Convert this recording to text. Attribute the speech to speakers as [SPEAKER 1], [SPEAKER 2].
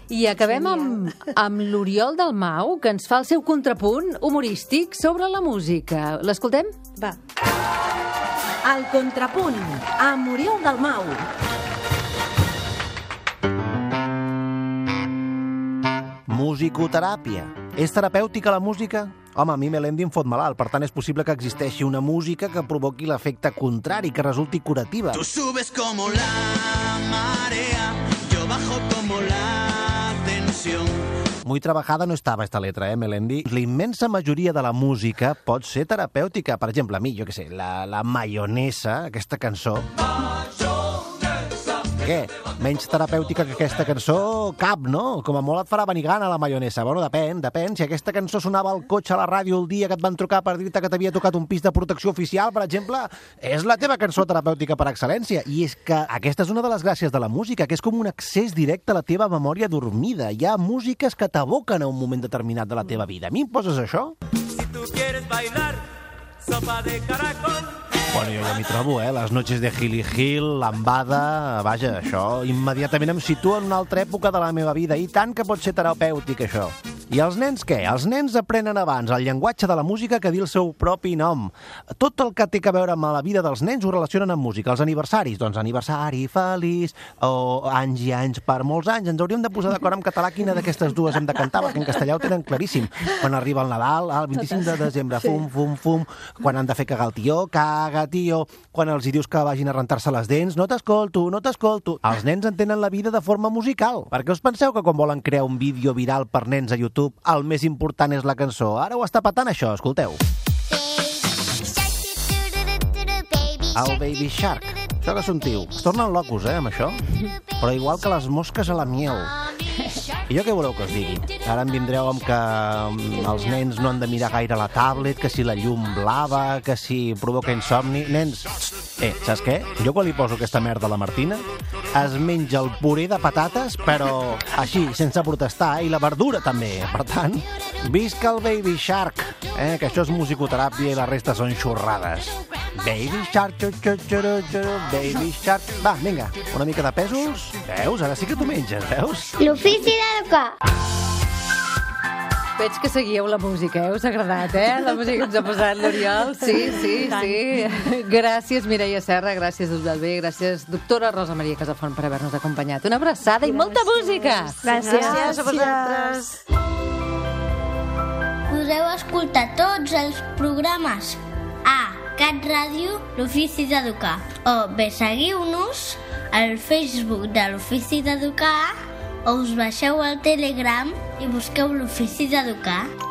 [SPEAKER 1] I acabem amb l'Oriol Dalmau, que ens fa el seu contrapunt humorístic sobre la música. L'escoltem?
[SPEAKER 2] Va. El contrapunt, amb Oriol Dalmau.
[SPEAKER 3] Musicoteràpia. És terapèutica la música? Home, a mi Melendi em fot malalt, per tant és possible que existeixi una música que provoqui l'efecte contrari, que resulti curativa.
[SPEAKER 4] Tu subes como la marea, yo bajo como la tensión.
[SPEAKER 3] Muy trabajada no estava esta letra, Melendi? La immensa majoria de la música pot ser terapèutica. Per exemple, a mi, jo què sé, la maionesa, aquesta cançó... Què? Menys terapèutica que aquesta cançó? Cap, no? Com a molt et farà venir gana la maionesa. Bueno, depèn. Si aquesta cançó sonava al cotxe a la ràdio el dia que et van trucar per dir-te que t'havia tocat un pis de protecció oficial, per exemple, és la teva cançó terapèutica per excel·lència. I és que aquesta és una de les gràcies de la música, que és com un accés directe a la teva memòria dormida. Hi ha músiques que t'aboquen a un moment determinat de la teva vida. A mi em poses això?
[SPEAKER 4] Si tu quieres bailar, sopa de caracol.
[SPEAKER 3] Bueno, jo ja m'hi trobo, Les noches de Gil y Gil, Lambada... Vaja, això immediatament em situa en una altra època de la meva vida. I tant que pot ser terapèutic, això. I els nens què? Els nens aprenen abans el llenguatge de la música que dir el seu propi nom. Tot el que té a veure amb la vida dels nens ho relacionen amb música. Els aniversaris, doncs aniversari feliç, o anys i anys per molts anys. Ens hauríem de posar d'acord en català quina d'aquestes dues hem de cantar, perquè en castellà ho tenen claríssim. Quan arriba el Nadal, el 25 de desembre, fum, fum, fum. Quan han de fer cagar el tió, caga, tio. Quan els hi dius que vagin a rentar-se les dents, no t'escolto, no t'escolto. Els nens entenen la vida de forma musical. Per què us penseu que quan volen crear un vídeo viral per nens a YouTube el més important és la cançó? Ara ho està patant això, escolteu. El Baby Shark. Això que són tio. Es tornen locos, amb això. Però igual que les mosques a la miel. I jo què voleu que us digui? Ara em vindreu amb que els nens no han de mirar gaire la tablet, que si la llum blava, que si provoca insomni... Nens, saps què? Jo quan li poso aquesta merda a la Martina es menja el puré de patates, però així, sense protestar, i la verdura també. Per tant, visca el Baby Shark, que això és musicoteràpia i la resta són xorrades. Baby Shark, Baby Shark... Va, vinga, una mica de pèsols. Veus? Ara sí que t'ho menges, veus?
[SPEAKER 5] L'ofici d'educar.
[SPEAKER 1] Veig que seguíeu la música, us ha agradat, La música que ens ha posat l'Oriol. Sí. Gràcies, Mireia Serra, gràcies, Dudalbé, gràcies, doctora Rosa Maria Casafont, per haver-nos acompanyat. Una abraçada i molta música!
[SPEAKER 2] Gràcies a vosaltres.
[SPEAKER 5] Podeu escoltar tots els programes a Cat Ràdio, l'Ofici d'Educar. O bé seguiu-nos al Facebook de l'Ofici d'Educar o us baixeu al Telegram i busqueu l'Ofici d'Educar.